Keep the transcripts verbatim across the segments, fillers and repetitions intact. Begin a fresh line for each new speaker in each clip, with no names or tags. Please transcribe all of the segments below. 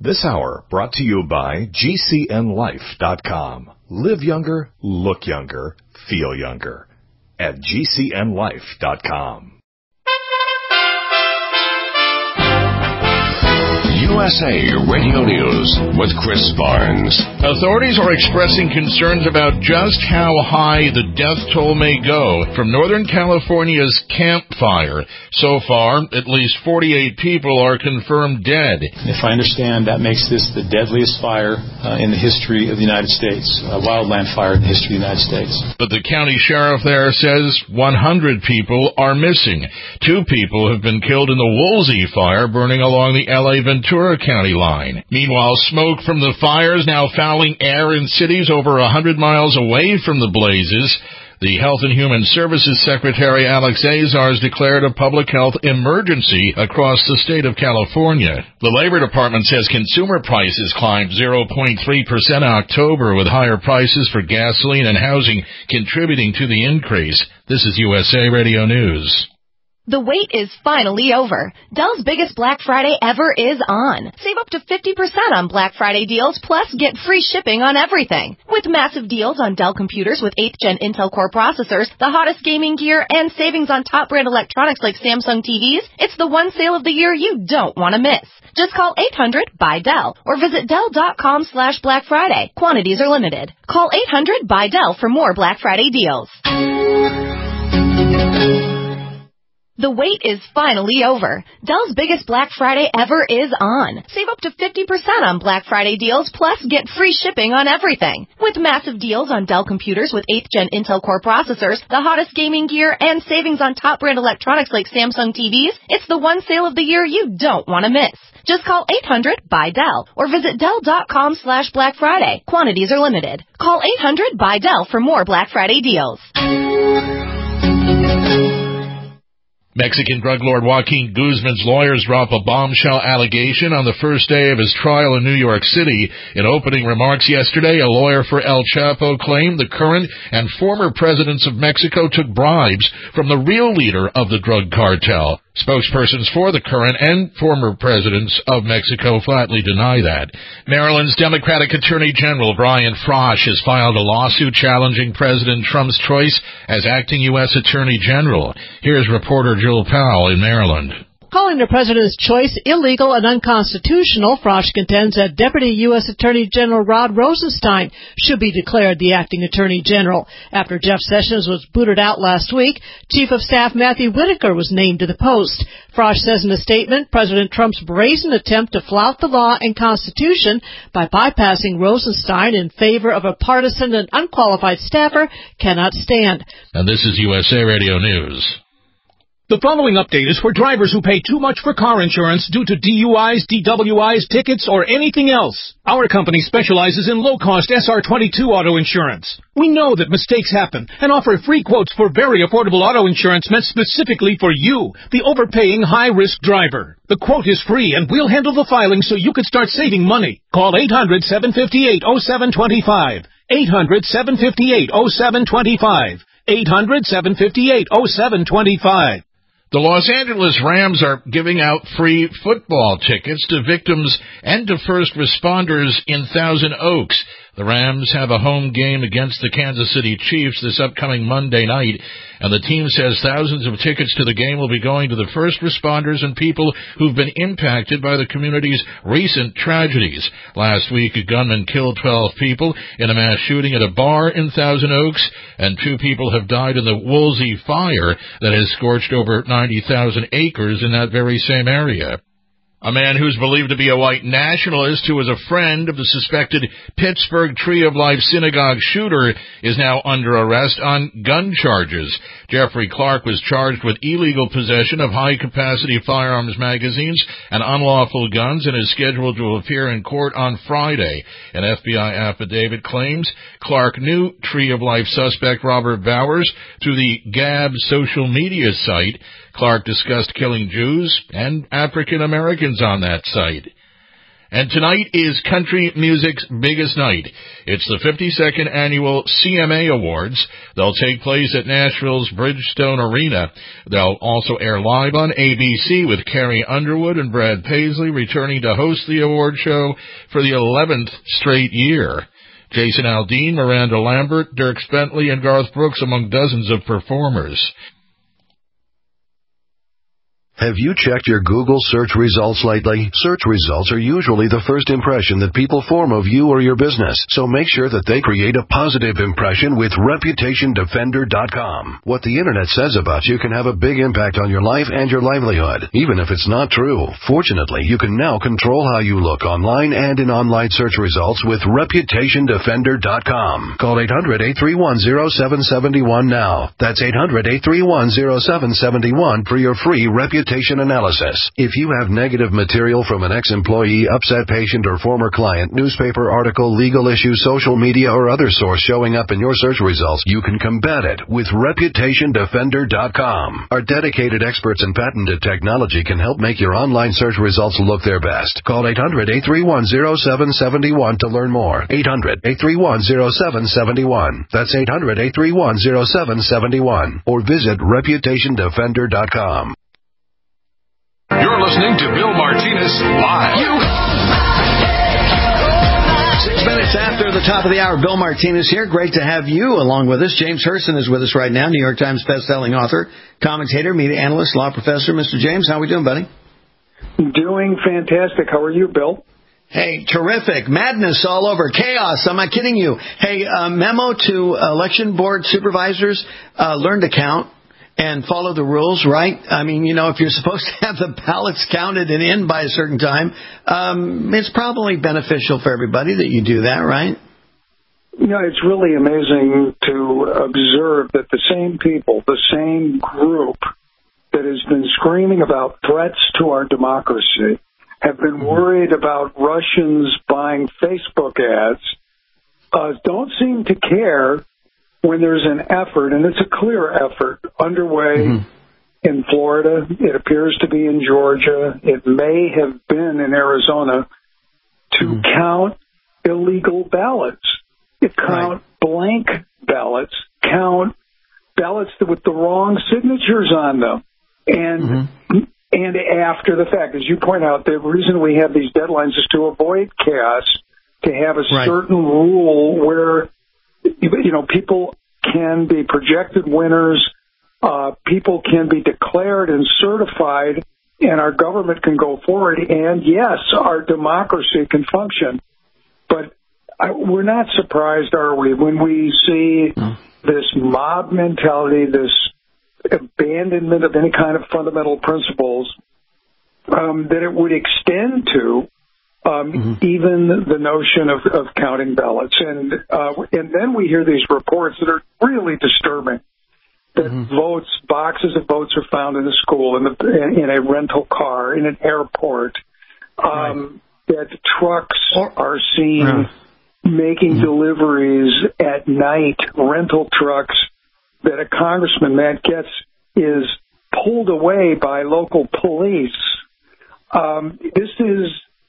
This hour brought to you by G C N life dot com. Live younger, look younger, feel younger at G C N life dot com.
U S A Radio News with Chris Barnes.
Authorities are expressing concerns about just how high the death toll may go from Northern California's Camp Fire. So far, at least forty-eight people are confirmed dead.
If I understand, that makes this the deadliest fire uh, in the history of the United States, a wildland fire in the history of the United States.
But the county sheriff there says one hundred people are missing. Two people have been killed in the Woolsey fire burning along the L A Ventura County line. Meanwhile, smoke from the fires now fouling air in cities over one hundred miles away from the blazes. The Health and Human Services Secretary Alex Azar has declared a public health emergency across the state of California. The Labor Department says consumer prices climbed zero point three percent in October, with higher prices for gasoline and housing contributing to the increase. This is U S A Radio News.
The wait is finally over. Dell's biggest Black Friday ever is on. Save up to fifty percent on Black Friday deals, plus get free shipping on everything. With massive deals on Dell computers with eighth gen Intel Core processors, the hottest gaming gear, and savings on top brand electronics like Samsung T Vs, it's the one sale of the year you don't want to miss. Just call eight hundred buy Dell or visit Dell dot com slash Black Friday. Quantities are limited. Call eight hundred buy Dell for more Black Friday deals. The wait is finally over. Dell's biggest Black Friday ever is on. Save up to fifty percent on Black Friday deals, plus get free shipping on everything. With massive deals on Dell computers with eighth gen Intel Core processors, the hottest gaming gear, and savings on top brand electronics like Samsung T Vs, it's the one sale of the year you don't want to miss. Just call eight hundred buy Dell or visit Dell dot com slash Black Friday. Quantities are limited. Call eight hundred buy Dell for more Black Friday deals.
Mexican drug lord Joaquin Guzman's lawyers drop a bombshell allegation on the first day of his trial in New York City. In opening remarks yesterday, a lawyer for El Chapo claimed the current and former presidents of Mexico took bribes from the real leader of the drug cartel. Spokespersons for the current and former presidents of Mexico flatly deny that. Maryland's Democratic Attorney General Brian Frosh has filed a lawsuit challenging President Trump's choice as acting U S Attorney General. Here's reporter Jill Powell in Maryland.
Calling the president's choice illegal and unconstitutional, Frosh contends that Deputy U S Attorney General Rod Rosenstein should be declared the acting attorney general. After Jeff Sessions was booted out last week, Chief of Staff Matthew Whitaker was named to the post. Frosh says in a statement, President Trump's brazen attempt to flout the law and Constitution by bypassing Rosenstein in favor of a partisan and unqualified staffer cannot stand.
And this is U S A Radio News.
The following update is for drivers who pay too much for car insurance due to D U Is, D W Is, tickets, or anything else. Our company specializes in low-cost S R twenty-two auto insurance. We know that mistakes happen and offer free quotes for very affordable auto insurance meant specifically for you, the overpaying high-risk driver. The quote is free, and we'll handle the filing so you can start saving money. Call eight hundred, seven five eight, oh seven two five. eight hundred, seven five eight, oh seven two five. eight hundred, seven five eight, oh seven two five.
The Los Angeles Rams are giving out free football tickets to victims and to first responders in Thousand Oaks. The Rams have a home game against the Kansas City Chiefs this upcoming Monday night, and the team says thousands of tickets to the game will be going to the first responders and people who've been impacted by the community's recent tragedies. Last week, a gunman killed twelve people in a mass shooting at a bar in Thousand Oaks, and two people have died in the Woolsey fire that has scorched over ninety thousand acres in that very same area. A man who's believed to be a white nationalist who was a friend of the suspected Pittsburgh Tree of Life synagogue shooter is now under arrest on gun charges. Jeffrey Clark was charged with illegal possession of high-capacity firearms magazines and unlawful guns and is scheduled to appear in court on Friday. An F B I affidavit claims Clark knew Tree of Life suspect Robert Bowers through the Gab social media site. Clark discussed killing Jews and African Americans on that site. And tonight is country music's biggest night. It's the fifty-second annual C M A Awards. They'll take place at Nashville's Bridgestone Arena. They'll also air live on A B C with Carrie Underwood and Brad Paisley returning to host the award show for the eleventh straight year. Jason Aldean, Miranda Lambert, Dierks Bentley, and Garth Brooks among dozens of performers.
Have you checked your Google search results lately? Search results are usually the first impression that people form of you or your business, so make sure that they create a positive impression with Reputation Defender dot com. What the Internet says about you can have a big impact on your life and your livelihood, even if it's not true. Fortunately, you can now control how you look online and in online search results with Reputation Defender dot com. Call eight hundred, eight three one, zero seven seven one now. That's eight hundred, eight three one, zero seven seven one for your free Reputation analysis. If you have negative material from an ex-employee, upset patient, or former client, newspaper article, legal issue, social media, or other source showing up in your search results, you can combat it with Reputation Defender dot com. Our dedicated experts and patented technology can help make your online search results look their best. Call eight hundred, eight three one, zero seven seven one to learn more. eight hundred, eight three one, zero seven seven one. That's eight hundred, eight three one, zero seven seven one. Or visit Reputation Defender dot com.
You're listening to Bill Martinez Live. You.
Six minutes after the top of the hour, Bill Martinez here. Great to have you along with us. James Hurston is with us right now, New York Times bestselling author, commentator, media analyst, law professor. Mister James, how are we doing, buddy?
Doing fantastic. How are you, Bill?
Hey, terrific. Madness all over. Chaos. I'm not kidding you. Hey, uh, memo to election board supervisors, uh, learn to count. And follow the rules, right? I mean, you know, if you're supposed to have the ballots counted and in by a certain time, um, it's probably beneficial for everybody that you do that, right?
You know, it's really amazing to observe that the same people, the same group that has been screaming about threats to our democracy, have been worried about Russians buying Facebook ads, uh, don't seem to care when there's an effort, and it's a clear effort, underway mm-hmm. in Florida. It appears to be in Georgia. It may have been in Arizona to mm-hmm. count illegal ballots, to count right. blank ballots, count ballots with the wrong signatures on them. And mm-hmm. and after the fact, as you point out, the reason we have these deadlines is to avoid chaos, to have a right. certain rule where you know, people can be projected winners, uh, people can be declared and certified, and our government can go forward, and yes, our democracy can function. But I, we're not surprised, are we, when we see mm. this mob mentality, this abandonment of any kind of fundamental principles, um, that it would extend to Um, mm-hmm. even the notion of, of counting ballots. And uh, and then we hear these reports that are really disturbing, that mm-hmm. votes, boxes of votes are found in a school, in, the, in a rental car, in an airport, um, right. that trucks are seen yeah. making mm-hmm. deliveries at night, rental trucks, that a congressman, Matt Gaetz, is pulled away by local police. Um, this is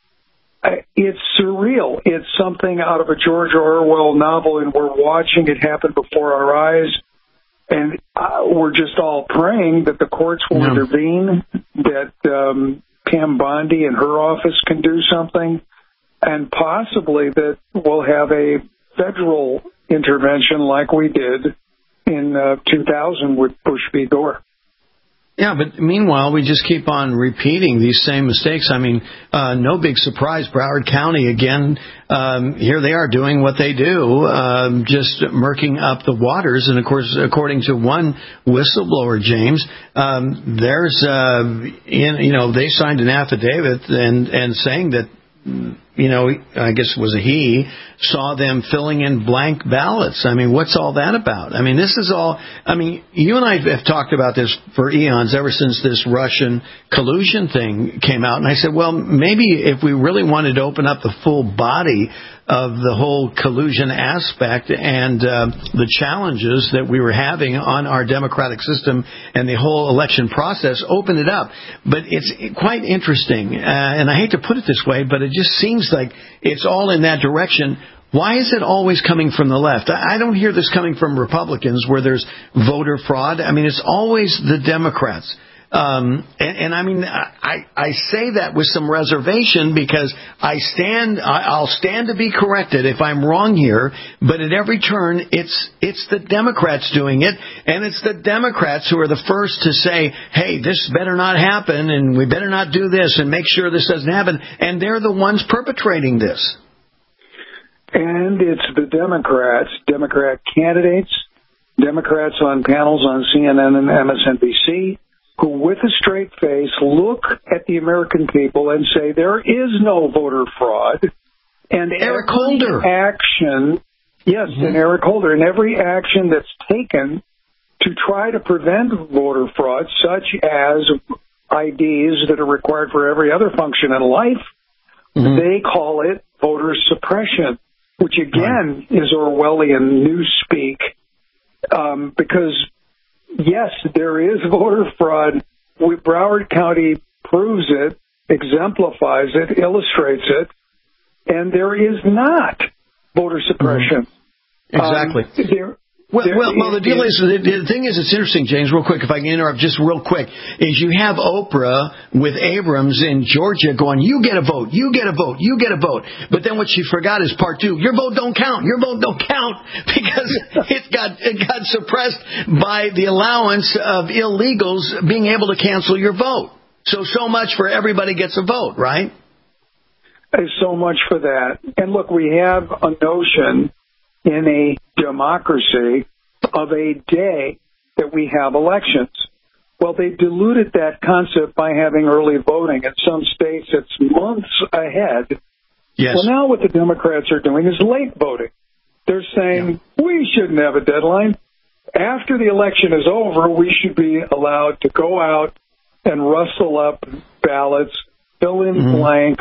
It's surreal. It's something out of a George Orwell novel, and we're watching it happen before our eyes. And uh, we're just all praying that the courts will yeah. intervene, that um, Pam Bondi and her office can do something, and possibly that we'll have a federal intervention like we did in uh, two thousand with Bush v. Gore.
Yeah, but meanwhile, we just keep on repeating these same mistakes. I mean, uh, no big surprise. Broward County, again, um, here they are doing what they do, um, just murking up the waters. And, of course, according to one whistleblower, James, um, there's, uh, in, you know, they signed an affidavit and, and saying that you know, I guess it was a he, saw them filling in blank ballots. I mean, what's all that about? I mean, this is all, I mean, you and I have talked about this for eons, ever since this Russian collusion thing came out. And I said, well, maybe if we really wanted to open up the full body of the whole collusion aspect and uh, the challenges that we were having on our democratic system and the whole election process, open it up. But it's quite interesting, uh, and I hate to put it this way, but it just seems like it's all in that direction. Why is it always coming from the left? I don't hear this coming from Republicans where there's voter fraud. I mean, it's always the Democrats. Um, and, and I mean, I, I say that with some reservation because I stand, I'll stand to be corrected if I'm wrong here, but at every turn, it's, it's the Democrats doing it, and it's the Democrats who are the first to say, hey, this better not happen, and we better not do this, and make sure this doesn't happen, and they're the ones perpetrating this.
And it's the Democrats, Democrat candidates, Democrats on panels on C N N and M S N B C, who with a straight face look at the American people and say there is no voter fraud. And
Eric
every
Holder.
action, yes, mm-hmm. and Eric Holder, and every action that's taken to try to prevent voter fraud, such as I Ds that are required for every other function in life, mm-hmm. they call it voter suppression, which again right. is Orwellian newspeak, um, because yes, there is voter fraud. We, Broward County proves it, exemplifies it, illustrates it, and there is not voter suppression.
Mm-hmm. Exactly.
Um, there,
well,
there
well, well, the deal is, the, the thing is, it's interesting, James, real quick, if I can interrupt just real quick, is you have Oprah with Abrams in Georgia going, you get a vote, you get a vote, you get a vote. But then what she forgot is part two, your vote don't count, your vote don't count, because it got it got suppressed by the allowance of illegals being able to cancel your vote. So, so much for everybody gets a vote, right?
There's so much for that. And look, we have a notion in a democracy of a day that we have elections. Well, they diluted that concept by having early voting. In some states, it's months ahead.
Yes.
Well, now what the Democrats are doing is late voting. They're saying yeah. we shouldn't have a deadline. After the election is over, we should be allowed to go out and rustle up ballots, fill in mm-hmm. blanks,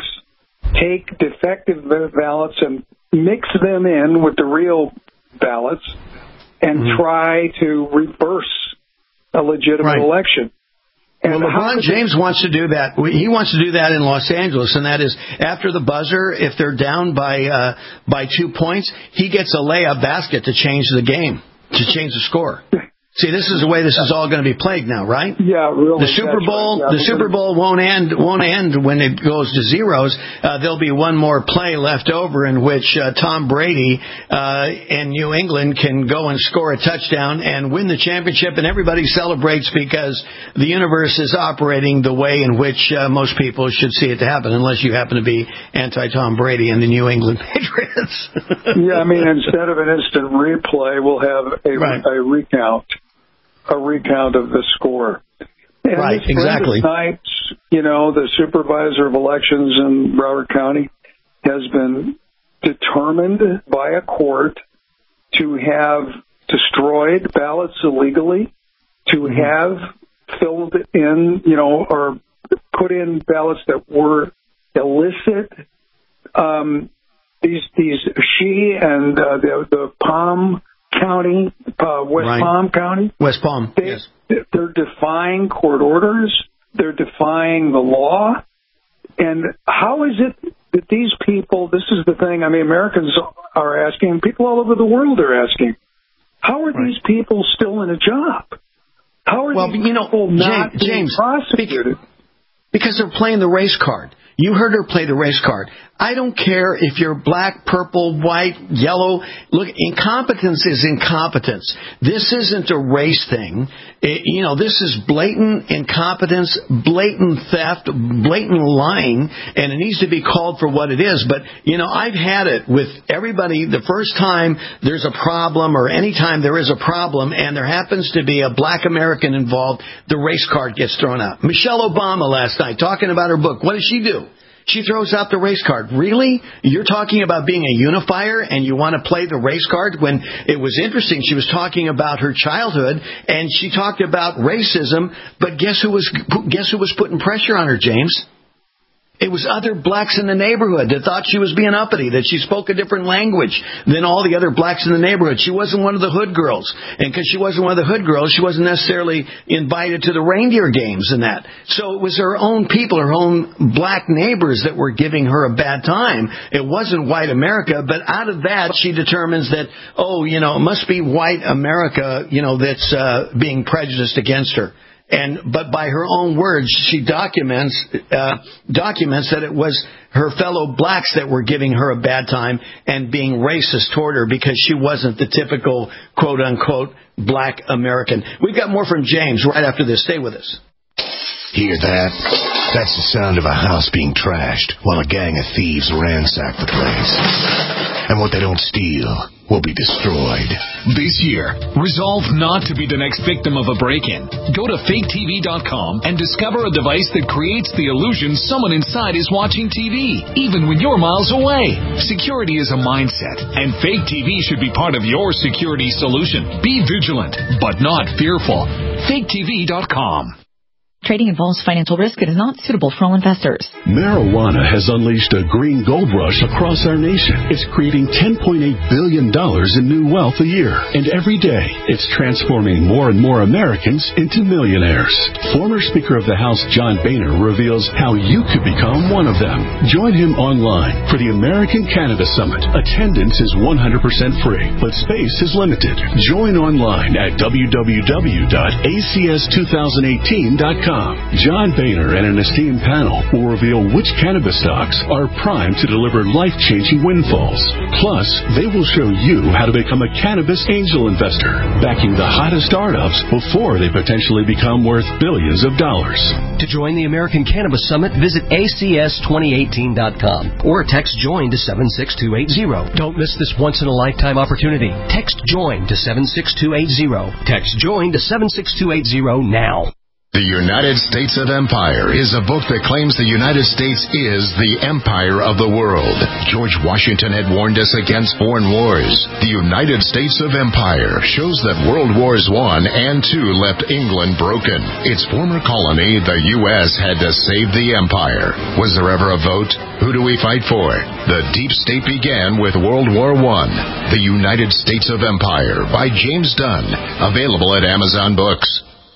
take defective ballots and mix them in with the real ballots and mm-hmm. try to reverse a legitimate
right.
election.
And well, LeBron James they... wants to do that. He wants to do that in Los Angeles, and that is after the buzzer, if they're down by uh, by two points, he gets a layup basket to change the game, to change the score. See, this is the way this is all going to be played now, right?
Yeah, really.
The Super Bowl,
right. yeah,
the Super Bowl won't end won't end when it goes to zeros. Uh, there'll be one more play left over in which uh, Tom Brady uh, and New England can go and score a touchdown and win the championship, and everybody celebrates because the universe is operating the way in which uh, most people should see it to happen, unless you happen to be anti-Tom Brady and the New England Patriots.
Yeah, I mean, instead of an instant replay, we'll have a, right. a recount. A recount of the score. And
right, exactly.
Tonight, you know, the supervisor of elections in Broward County has been determined by a court to have destroyed ballots illegally, to mm-hmm. have filled in, you know, or put in ballots that were illicit. Um, these, these, she and uh, the, the Palm County, uh, West right. Palm County.
West Palm,
they,
yes.
They're defying court orders. They're defying the law. And how is it that these people, this is the thing, I mean, Americans are asking, people all over the world are asking, how are right. these people still in a job? How are
well,
these
you know,
people not
James,
being
James,
prosecuted?
Because they're playing the race card. You heard her play the race card. I don't care if you're black, purple, white, yellow. Look, incompetence is incompetence. This isn't a race thing. It, you know, this is blatant incompetence, blatant theft, blatant lying, and it needs to be called for what it is. But, you know, I've had it with everybody. The first time there's a problem or any time there is a problem and there happens to be a black American involved, the race card gets thrown out. Michelle Obama last night talking about her book. What did she do? She throws out the race card. Really? You're talking about being a unifier and you want to play the race card? When it was interesting, she was talking about her childhood and she talked about racism, but guess who was guess who was putting pressure on her, James? It was other blacks in the neighborhood that thought she was being uppity, that she spoke a different language than all the other blacks in the neighborhood. She wasn't one of the hood girls. And because she wasn't one of the hood girls, she wasn't necessarily invited to the reindeer games and that. So it was her own people, her own black neighbors that were giving her a bad time. It wasn't white America, but out of that, she determines that, oh, you know, it must be white America, you know, that's uh, being prejudiced against her. And but by her own words, she documents uh, documents that it was her fellow blacks that were giving her a bad time and being racist toward her because she wasn't the typical quote unquote black American. We've got more from James right after this. Stay with us.
Hear that? That's the sound of a house being trashed while a gang of thieves ransack the place. And what they don't steal will be destroyed.
This year, resolve not to be the next victim of a break-in. Go to fake T V dot com and discover a device that creates the illusion someone inside is watching T V, even when you're miles away. Security is a mindset, and Fake T V should be part of your security solution. Be vigilant, but not fearful. fake T V dot com.
Trading involves financial risk. It is not suitable for all investors.
Marijuana has unleashed a green gold rush across our nation. It's creating ten point eight billion dollars in new wealth a year. And every day, it's transforming more and more Americans into millionaires. Former Speaker of the House John Boehner reveals how you could become one of them. Join him online for the American Cannabis Summit. Attendance is one hundred percent free, but space is limited. Join online at w w w dot a c s two thousand eighteen dot com. John Boehner and an esteemed panel will reveal which cannabis stocks are primed to deliver life-changing windfalls. Plus, they will show you how to become a cannabis angel investor, backing the hottest startups before they potentially become worth billions of dollars.
To join the American Cannabis Summit, visit a c s twenty eighteen dot com or text JOIN to seven six two eight zero. Don't miss this once-in-a-lifetime opportunity. Text JOIN to seven six two eight zero. Text JOIN to seven six two eight zero now.
The United States of Empire is a book that claims the United States is the empire of the world. George Washington had warned us against foreign wars. The United States of Empire shows that World Wars One and Two left England broken. Its former colony, the U S, had to save the empire. Was there ever a vote? Who do we fight for? The deep state began with World War One. The United States of Empire by James Dunn. Available at Amazon Books.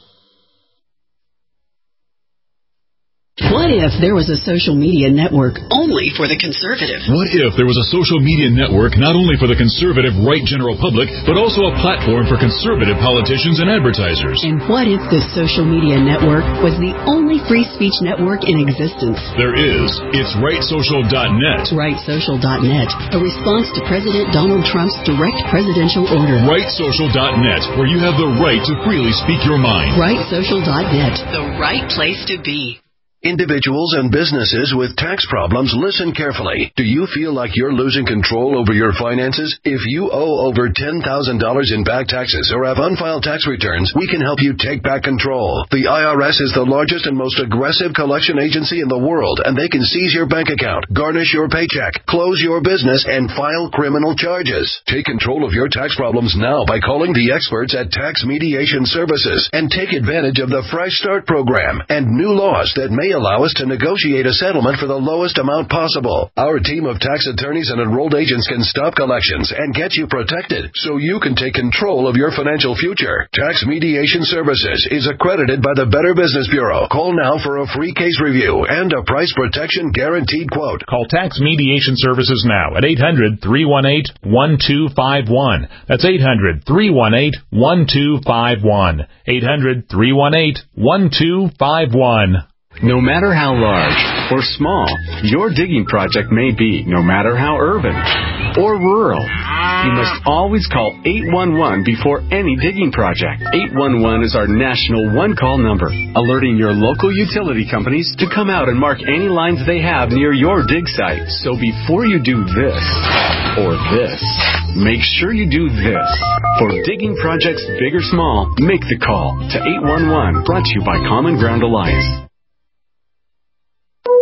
What if there was a social media network only for the conservative?
What if there was a social media network not only for the conservative right general public, but also a platform for conservative politicians and advertisers?
And what if this social media network was the only free speech network in existence?
There is. It's right social dot net.
right social dot net, a response to President Donald Trump's direct presidential order.
right social dot net, where you have the right to freely speak your mind.
right social dot net, the right place to be.
Individuals and businesses with tax problems, listen carefully. Do you feel like you're losing control over your finances? If you owe over ten thousand dollars in back taxes or have unfiled tax returns, we can help you take back control. The I R S is the largest and most aggressive collection agency in the world, and they can seize your bank account, garnish your paycheck, close your business, and file criminal charges. Take control of your tax problems now by calling the experts at Tax Mediation Services and take advantage of the Fresh Start program and new laws that may allow us to negotiate a settlement for the lowest amount possible. Our team of tax attorneys and enrolled agents can stop collections and get you protected so you can take control of your financial future. Tax Mediation Services is accredited by the Better Business Bureau. Call now for a free case review and a price protection guaranteed quote.
Call Tax Mediation Services now at eight hundred, three one eight, one two five one. That's eight hundred, three one eight, one two five one. eight hundred, three one eight, one two five one.
No matter how large or small your digging project may be, no matter how urban or rural, you must always call eight one one before any digging project. eight one one is our national one-call number, alerting your local utility companies to come out and mark any lines they have near your dig site. So before you do this or this, make sure you do this. For digging projects big or small, make the call to eight one one, brought to you by Common Ground Alliance.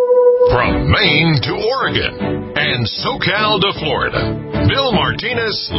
From Maine to Oregon and SoCal to Florida, Bill Martinez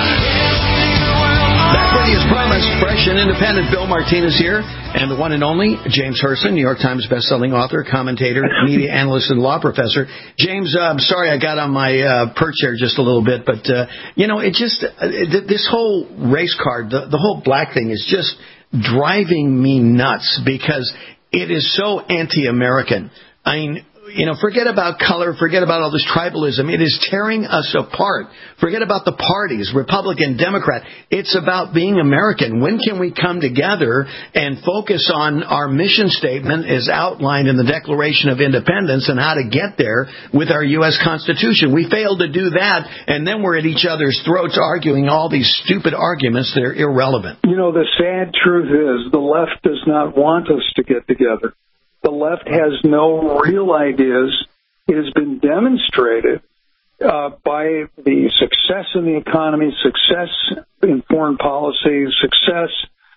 live.
Back with you as promised, fresh and independent. Bill Martinez here, and the one and only James Herson, New York Times bestselling author, commentator, media analyst, and law professor. James, uh, I'm sorry I got on my uh, perch there just a little bit, but, uh, you know, it just, uh, this whole race card, the, the whole black thing is just driving me nuts because it is so anti-American. I mean, you know, forget about color, forget about all this tribalism. It is tearing us apart. Forget about the parties, Republican, Democrat. It's about being American. When can we come together and focus on our mission statement as outlined in the Declaration of Independence and how to get there with our U S Constitution? We failed to do that, and then we're at each other's throats arguing all these stupid arguments that are irrelevant.
You know, the sad truth is the left does not want us to get together. The left has no real ideas. It has been demonstrated uh, by the success in the economy, success in foreign policy, success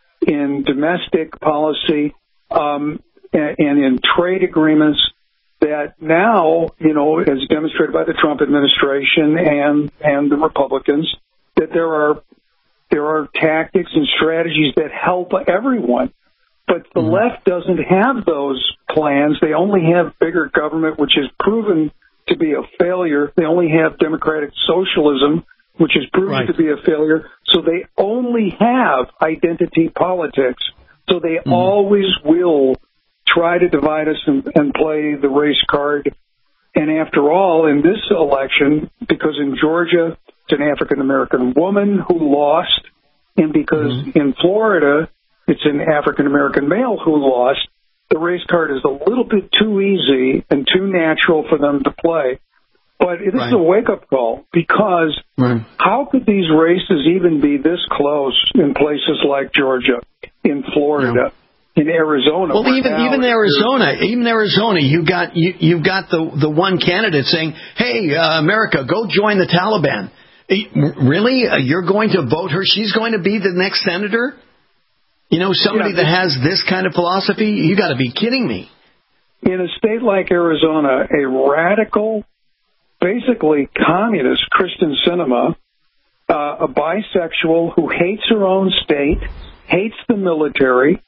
in domestic policy, um, and, and in trade agreements that now, you know, as demonstrated by the Trump administration and, and the Republicans, that there are there are tactics and strategies that help everyone. But the mm-hmm. left doesn't have those plans. They only have bigger government, which has proven to be a failure. They only have democratic socialism, which has proven right. to be a failure. So they only have identity politics. So they mm-hmm. always will try to divide us and, and play the race card. And after all, in this election, because in Georgia, it's an African-American woman who lost, and because mm-hmm. in Florida, it's an African-American male who lost, the race card is a little bit too easy and too natural for them to play. But it is right. a wake-up call, because right. how could these races even be this close in places like Georgia, in Florida, yeah. in Arizona?
Well, even even Arizona, even Arizona, you got you you've got the the one candidate saying, "Hey, uh, America, go join the Taliban." Really, uh, you're going to vote her? She's going to be the next senator? You know, somebody yeah, that has this kind of philosophy, you got to be kidding me.
In a state like Arizona, a radical, basically communist Kristen Sinema, uh, a bisexual who hates her own state, hates the military,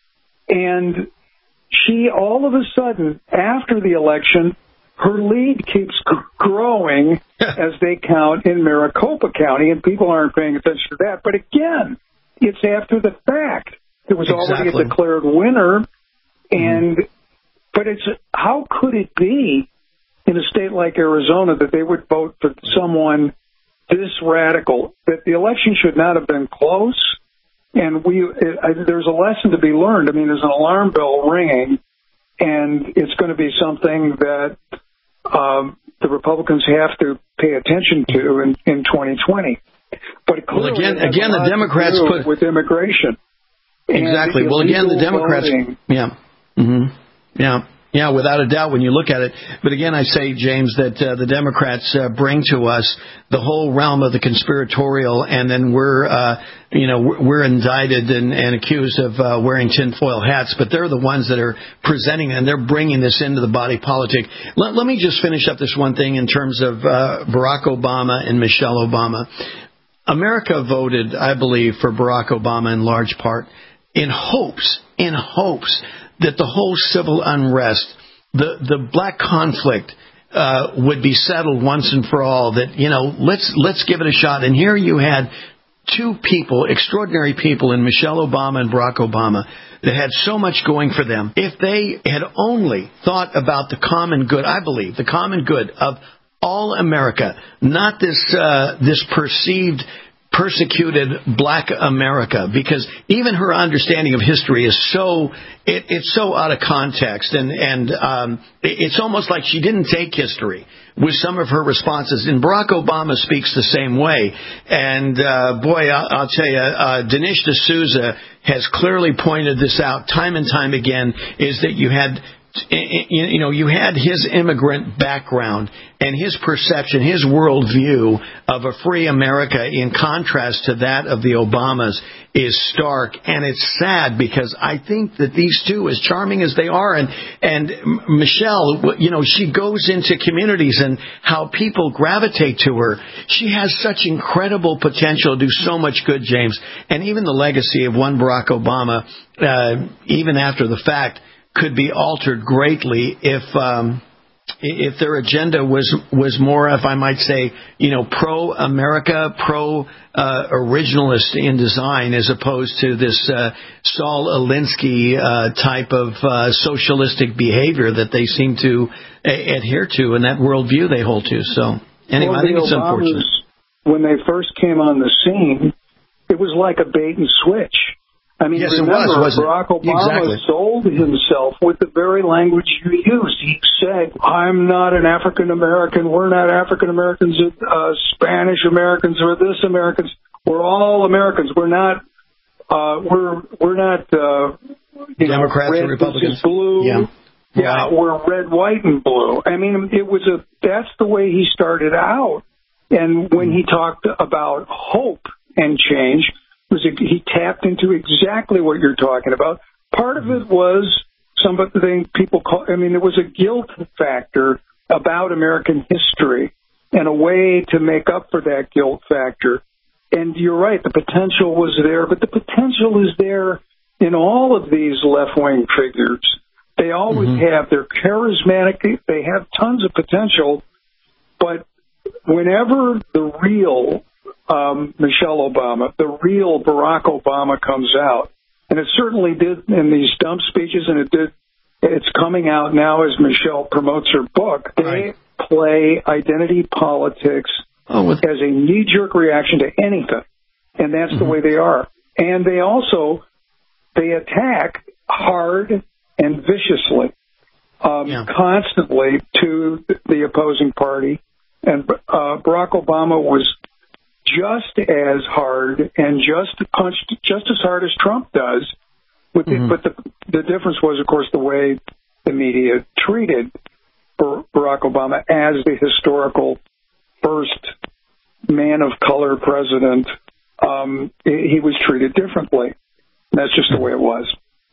and she all of a sudden, after the election, her lead keeps g- growing as they count in Maricopa County, and people aren't paying attention to that. But again, it's after the fact. There was exactly. already a declared winner, and mm. but it's how could it be in a state like Arizona that they would vote for someone this radical? That the election should not have been close, and we it, I, there's a lesson to be learned. I mean, there's an alarm bell ringing, and it's going to be something that um, the Republicans have to pay attention to in, in twenty twenty. But
well, again, again, the Democrats put
with immigration.
Exactly. Well, again, the Democrats.
Voting.
Yeah. Mm-hmm. Yeah. Yeah, without a doubt, when you look at it. But again, I say, James, that uh, the Democrats uh, bring to us the whole realm of the conspiratorial, and then we're, uh, you know, we're indicted and, and accused of uh, wearing tinfoil hats. But they're the ones that are presenting, and they're bringing this into the body politic. Let, let me just finish up this one thing in terms of uh, Barack Obama and Michelle Obama. America voted, I believe, for Barack Obama in large part in hopes, in hopes that the whole civil unrest, the, the black conflict uh, would be settled once and for all, that, you know, let's let's give it a shot. And here you had two people, extraordinary people in Michelle Obama and Barack Obama, that had so much going for them. If they had only thought about the common good, I believe, the common good of all America, not this uh, this perceived persecuted black America, because even her understanding of history is so it, it's so out of context, and and um, it's almost like she didn't take history with some of her responses. And Barack Obama speaks the same way. And uh, boy, I'll, I'll tell you, uh, Dinesh D'Souza has clearly pointed this out time and time again. Is that you had you know, you had his immigrant background and his perception, his worldview of a free America in contrast to that of the Obamas is stark. And it's sad because I think that these two, as charming as they are, and, and Michelle, you know, she goes into communities and how people gravitate to her. She has such incredible potential to do so much good, James. And even the legacy of one Barack Obama, uh, even after the fact, could be altered greatly if um, if their agenda was was more, if I might say, you know, pro-America, pro-originalist uh, in design, as opposed to this uh, Saul Alinsky uh, type of uh, socialistic behavior that they seem to a- adhere to, and that worldview they hold to. So, anyway,
well,
I think
the
it's
Obamas,
unfortunate.
When they first came on the scene, it was like a bait and switch. I mean,
yes,
remember,
it was, wasn't
Barack
it?
Obama
Exactly.
sold himself with the very language you used. He said, I'm not an African-American. We're not African-Americans, uh, Spanish-Americans, or this Americans. We're all Americans. We're not, uh, we're, we're not, uh, you
Democrats
know, red
or Republicans.
versus blue.
Yeah.
Yeah,
right.
We're red, white, and blue. I mean, it was a, that's the way he started out. And when he talked about hope and change, was he tapped into exactly what you're talking about. Part of it was something people call, I mean, there was a guilt factor about American history and a way to make up for that guilt factor. And you're right, the potential was there, but the potential is there in all of these left-wing figures. They always mm-hmm. have, they're charismatic, they have tons of potential, but whenever the real Um, Michelle Obama, the real Barack Obama comes out. And it certainly did in these stump speeches, and it did. It's coming out now as Michelle promotes her book. They right. play identity politics oh, with- as a knee-jerk reaction to anything. And that's mm-hmm. the way they are. And they also, they attack hard and viciously, um, yeah. constantly to the opposing party. And uh, Barack Obama was just as hard and just punched just as hard as Trump does. With the, mm-hmm. But the, the difference was, of course, the way the media treated Barack Obama as the historical first man of color president. Um, he was treated differently. That's just the way it was.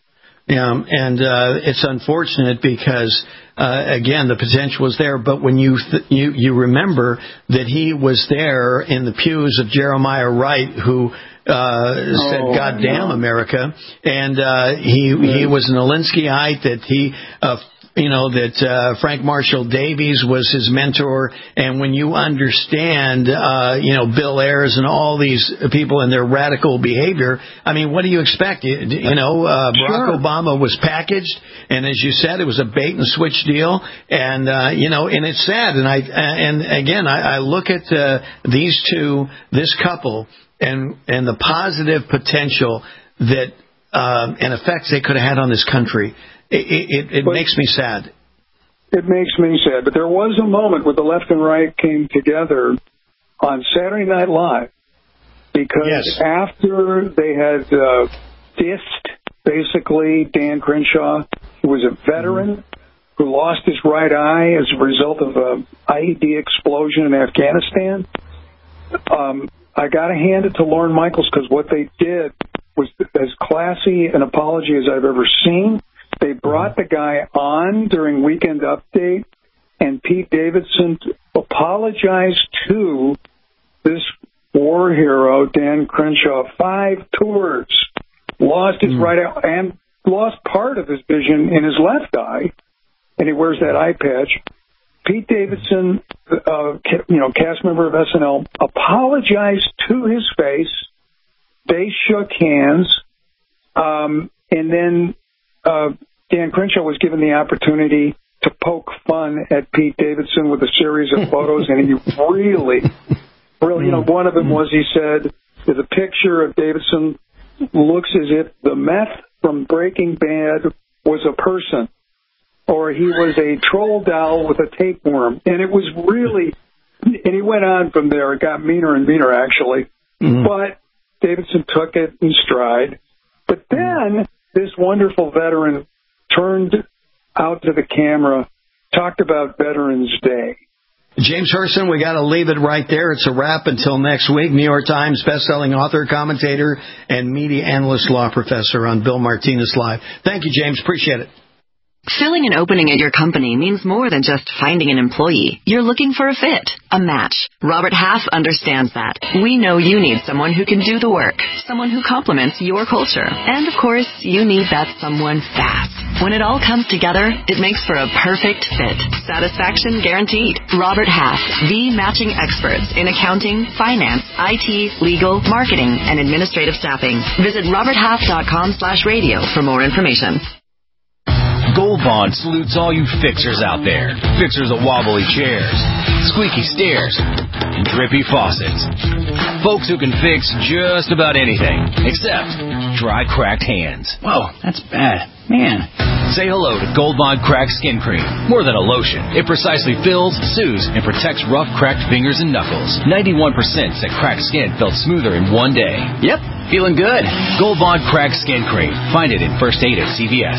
Yeah, and uh, it's unfortunate because, uh, again, the potential was there. But when you th- you you remember that he was there in the pews of Jeremiah Wright, who uh, said, oh, "God damn America," and uh, he yeah. he was an Alinskyite, that he. Uh, You know, that uh, Frank Marshall Davies was his mentor. And when you understand, uh, you know, Bill Ayers and all these people and their radical behavior, I mean, what do you expect? You, you know, uh, Barack sure. Obama was packaged. And as you said, it was a bait and switch deal. And, uh, you know, and it's sad. And I, and again, I, I look at uh, these two, this couple, and, and the positive potential that um, and effects they could have had on this country. It, it, it makes me sad.
It makes me sad. But there was a moment where the left and right came together on Saturday Night Live, because yes. after they had uh, dissed, basically, Dan Crenshaw, who was a veteran mm-hmm. who lost his right eye as a result of an I E D explosion in Afghanistan, um, I got to hand it to Lorne Michaels, because what they did was as classy an apology as I've ever seen. They brought the guy on during Weekend Update, and Pete Davidson apologized to this war hero, Dan Crenshaw. Five tours, lost his mm. right eye, and lost part of his vision in his left eye, and he wears that eye patch. Pete Davidson, uh, you know, cast member of S N L, apologized to his face. They shook hands, um, and then uh, Dan Crenshaw was given the opportunity to poke fun at Pete Davidson with a series of photos, and he really, really, you know, one of them was, he said, there's a picture of Davidson, looks as if the meth from Breaking Bad was a person, or he was a troll doll with a tapeworm. And it was really, and he went on from there. It got meaner and meaner, actually. Mm-hmm. But Davidson took it in stride. But then this wonderful veteran turned out to the camera, talked about Veterans Day.
James Herson, we got to leave it right there. It's a wrap until next week. New York Times bestselling author, commentator, and media analyst law professor on Bill Martinez Live. Thank you, James. Appreciate it.
Filling an opening at your company means more than just finding an employee. You're looking for a fit, a match. Robert Half understands that. We know you need someone who can do the work, someone who complements your culture. And, of course, you need that someone fast. When it all comes together, it makes for a perfect fit. Satisfaction guaranteed. Robert Half, the matching experts in accounting, finance, I T, legal, marketing, and administrative staffing. Visit roberthalf.com slash radio for more information.
Gold Bond salutes all you fixers out there. Fixers of wobbly chairs, squeaky stairs, and drippy faucets. Folks who can fix just about anything, except dry, cracked hands.
Whoa, that's bad. Man.
Say hello to Gold Bond Cracked Skin Cream. More than a lotion, it precisely fills, soothes, and protects rough, cracked fingers and knuckles. ninety-one percent said cracked skin felt smoother in one day.
Yep, feeling good.
Gold Bond Cracked Skin Cream. Find it in First Aid at C V S.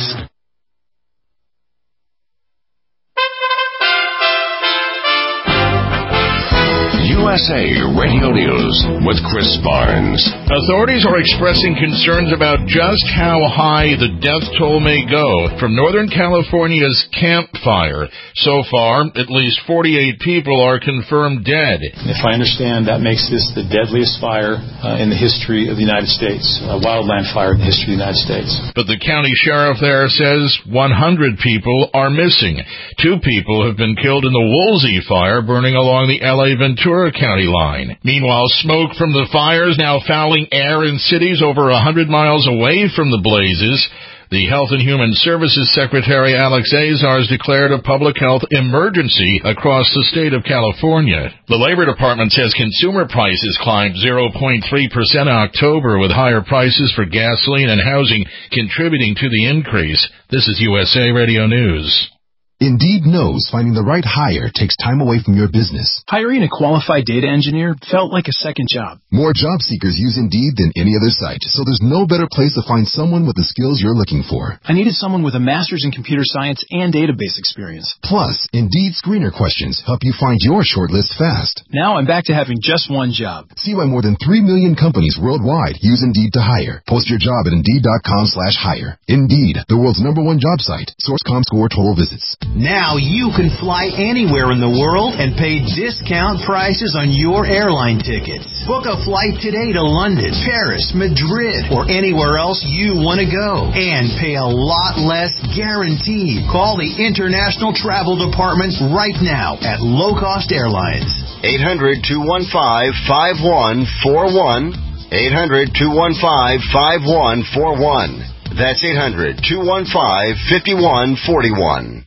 U S A Radio News with Chris Barnes.
Authorities are expressing concerns about just how high the death toll may go from Northern California's Camp Fire. So far, at least forty-eight people are confirmed dead.
If I understand, that makes this the deadliest fire uh, in the history of the United States, a wildland fire in the history of the United States.
But the county sheriff there says one hundred people are missing. Two people have been killed in the Woolsey fire burning along the L A Ventura County line. Meanwhile, smoke from the fires now fouling air in cities over one hundred miles away from the blazes. The Health and Human Services Secretary Alex Azar has declared a public health emergency across the state of California. The Labor Department says consumer prices climbed zero point three percent in October, with higher prices for gasoline and housing contributing to the increase. This is U S A Radio News.
Indeed knows finding the right hire takes time away from your business.
Hiring a qualified data engineer felt like a second job.
More job seekers use Indeed than any other site, so there's no better place to find someone with the skills you're looking for.
I needed someone with a master's in computer science and database experience.
Plus, Indeed screener questions help you find your shortlist fast.
Now I'm back to having just one job.
See why more than three million companies worldwide use Indeed to hire. Post your job at Indeed.com slash hire. Indeed, the world's number one job site. Source ComScore total visits.
Now you can fly anywhere in the world and pay discount prices on your airline tickets. Book a flight today to London, Paris, Madrid, or anywhere else you want to go. And pay a lot less guaranteed. Call the International Travel Department right now at Low Cost Airlines.
eight hundred, two one five, five one four one. eight hundred, two one five, five one four one. That's eight hundred, two one five, five one four one.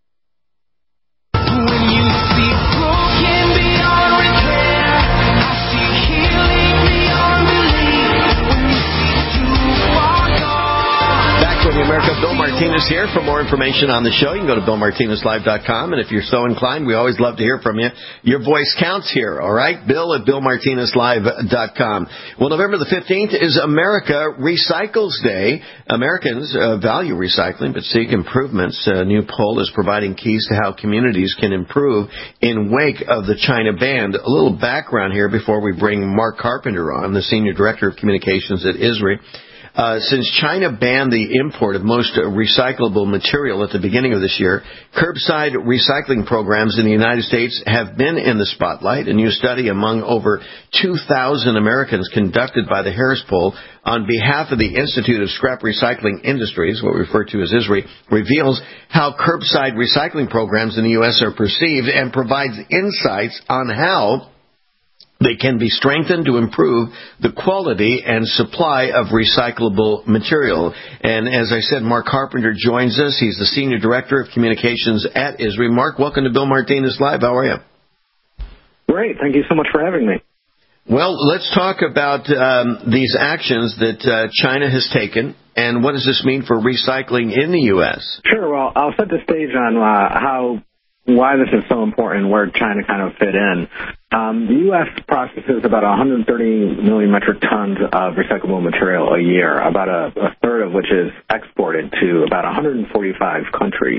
America, Bill Martinez here. For more information on the show, you can go to bill martinez live dot com. And if you're so inclined, we always love to hear from you. Your voice counts here, all right? Bill at bill martinez live dot com. Well, November the fifteenth is America Recycles Day. Americans uh, value recycling, but seek improvements. A new poll is providing keys to how communities can improve in wake of the China ban. A little background here before we bring Mark Carpenter on, the Senior Director of Communications at I S R I. Uh, since China banned the import of most uh, recyclable material at the beginning of this year, curbside recycling programs in the United States have been in the spotlight. A new study among over two thousand Americans conducted by the Harris Poll on behalf of the Institute of Scrap Recycling Industries, what we refer to as I S R I, reveals how curbside recycling programs in the U S are perceived and provides insights on how they can be strengthened to improve the quality and supply of recyclable material. And as I said, Mark Carpenter joins us. He's the Senior Director of Communications at I S R I. Mark, welcome to Bill Martinez Live. How are you?
Great. Thank you so much for having me.
Well, let's talk about um, these actions that uh, China has taken, and what does this mean for recycling in the U S?
Sure. Well, I'll set the stage on uh, how why this is so important and where China kind of fit in. Um, the U S processes about one hundred thirty million metric tons of recyclable material a year, about a, a third of which is exported to about one hundred forty-five countries,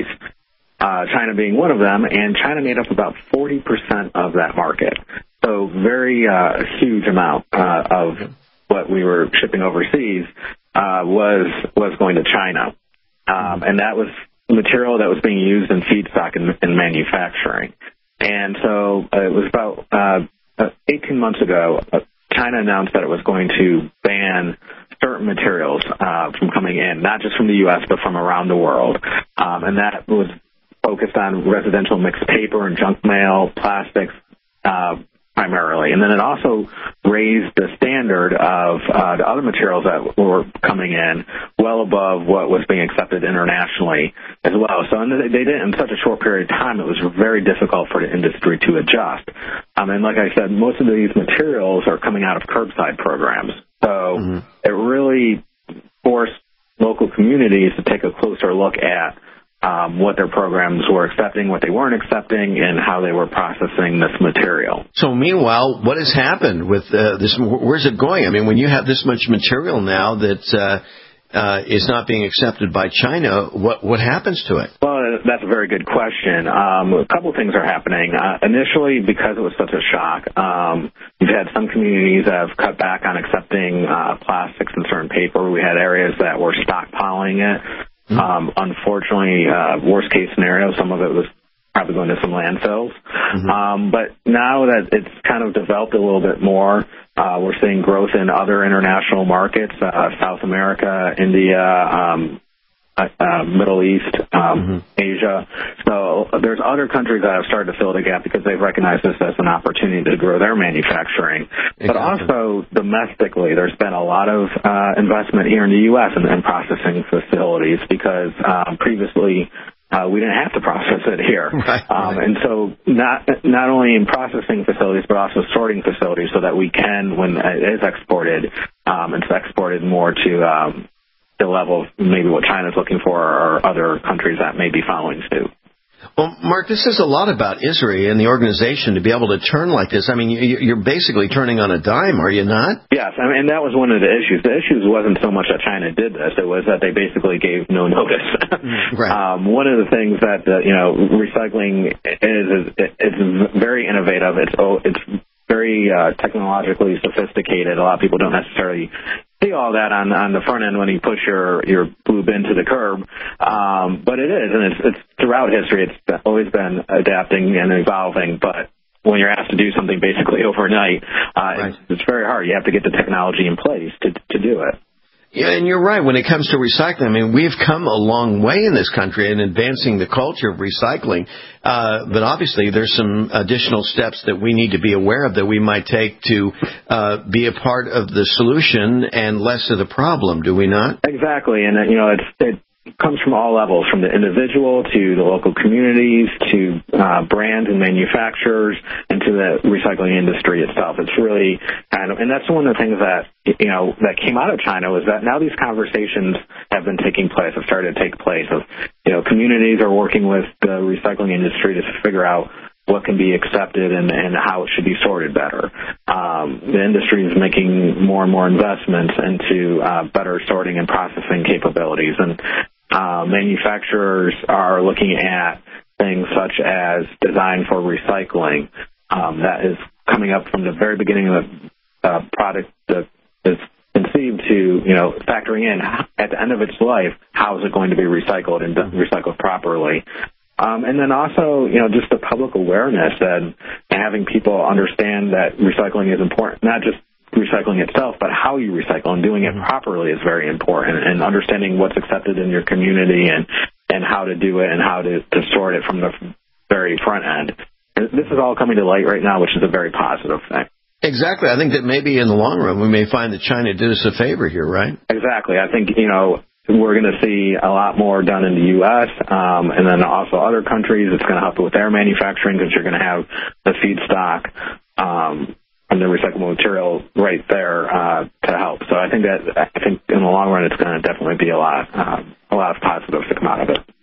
uh, China being one of them, and China made up about forty percent of that market. So very uh, huge amount uh, of what we were shipping overseas uh, was was going to China. Um, and that was material that was being used in feedstock and, and manufacturing. And so uh, it was about uh, eighteen months ago, uh, China announced that it was going to ban certain materials uh, from coming in, not just from the U S, but from around the world. Um, and that was focused on residential mixed paper and junk mail, plastics, uh, primarily. And then it also raised the standard of uh, the other materials that were coming in well above what was being accepted internationally as well. So and they did it in such a short period of time, it was very difficult for the industry to adjust. Um, and like I said, most of these materials are coming out of curbside programs. So mm-hmm. it really forced local communities to take a closer look at Um, what their programs were accepting, what they weren't accepting, and how they were processing this material.
So meanwhile, what has happened with uh, this? Where's it going? I mean, when you have this much material now that uh, uh, is not being accepted by China, what what happens to it?
Well, that's a very good question. Um, a couple of things are happening. Uh, initially, because it was such a shock, um, we've had some communities that have cut back on accepting uh, plastics and certain paper. We had areas that were stockpiling it. Mm-hmm. Um, unfortunately, uh, worst case scenario, some of it was probably going to some landfills. Mm-hmm. Um, but now that it's kind of developed a little bit more, uh, we're seeing growth in other international markets, uh, South America, India, um, uh, uh, Middle East, um, mm-hmm. Asia. So there's other countries that have started to fill the gap because they've recognized this as an opportunity to grow their manufacturing. Exactly. But also domestically, there's been a lot of uh, investment here in the U S in, in processing facilities because um, previously uh, we didn't have to process it here. Right, um, right. And so not not only in processing facilities, but also sorting facilities so that we can, when it is exported, um, it's exported more to um, the level of maybe what China's looking for or other countries that may be following suit.
Well, Mark, this is a lot about ISRI and the organization to be able to turn like this. I mean, you're basically turning on a dime, are you not?
Yes, I mean, and that was one of the issues. The issues wasn't so much that China did this. It was that they basically gave no notice. Right. Um, one of the things that, uh, you know, recycling is, is it's very innovative. It's, oh, it's very uh, technologically sophisticated. A lot of people don't necessarily see all that on, on the front end when you push your, your blue bin to the curb. Um, but it is, and it's, it's throughout history, it's always been adapting and evolving. But when you're asked to do something basically overnight, uh, right. it's, it's very hard. You have to get the technology in place to, to do it.
Yeah, and you're right. When it comes to recycling, I mean, we've come a long way in this country in advancing the culture of recycling. Uh, but obviously, there's some additional steps that we need to be aware of that we might take to uh, be a part of the solution and less of the problem. Do we not?
Exactly. And, uh, you know, it's, it comes from all levels, from the individual to the local communities to uh, brands and manufacturers and to the recycling industry itself. It's really kind of, and that's one of the things that, you know, that came out of China was that now these conversations have been taking place, have started to take place of, you know, communities are working with the recycling industry to figure out what can be accepted and, and how it should be sorted better. Um, the industry is making more and more investments into uh, better sorting and processing capabilities. And uh, manufacturers are looking at things such as design for recycling. Um, that is coming up from the very beginning of the uh, product that is conceived to, you know, factoring in at the end of its life, how is it going to be recycled and recycled properly. Um, and then also, you know, just the public awareness and, and having people understand that recycling is important, not just recycling itself, but how you recycle and doing it properly is very important, and understanding what's accepted in your community and, and how to do it and how to, to sort it from the very front end. And this is all coming to light right now, which is a very positive thing.
Exactly. I think that maybe in the long run we may find that China did us a favor here, right?
Exactly. I think, you know, we're going to see a lot more done in the U S, um, and then also other countries. It's going to help with their manufacturing because you're going to have the feedstock um, and the recyclable material right there uh, to help. So I think that I think in the long run it's going to definitely be a lot, uh, a lot of positives to come out of it.